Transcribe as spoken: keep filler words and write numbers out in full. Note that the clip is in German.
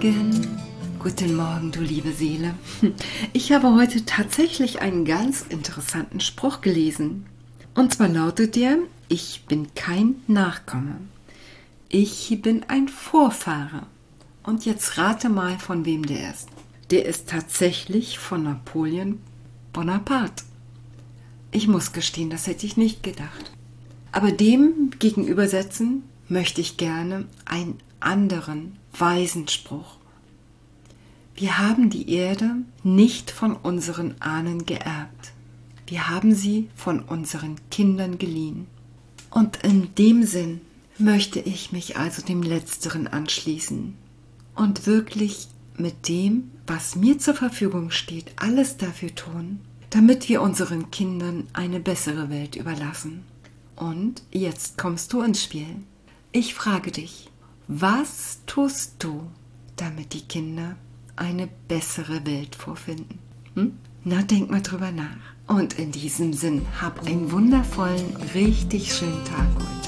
Morgen. Guten Morgen, du liebe Seele. Ich habe heute tatsächlich einen ganz interessanten Spruch gelesen. Und zwar lautet der: Ich bin kein Nachkomme. Ich bin ein Vorfahre. Und jetzt rate mal, von wem der ist. Der ist tatsächlich von Napoleon Bonaparte. Ich muss gestehen, das hätte ich nicht gedacht. Aber dem gegenübersetzen möchte ich gerne einen anderen weisen Spruch. Wir haben die Erde nicht von unseren Ahnen geerbt. Wir haben sie von unseren Kindern geliehen. Und in dem Sinn möchte ich mich also dem Letzteren anschließen und wirklich mit dem, was mir zur Verfügung steht, alles dafür tun, damit wir unseren Kindern eine bessere Welt überlassen. Und jetzt kommst du ins Spiel. Ich frage dich, was tust du, damit die Kinder eine bessere Welt vorfinden? Hm? Na, denk mal drüber nach. Und in diesem Sinn, hab einen wundervollen, richtig schönen Tag heute.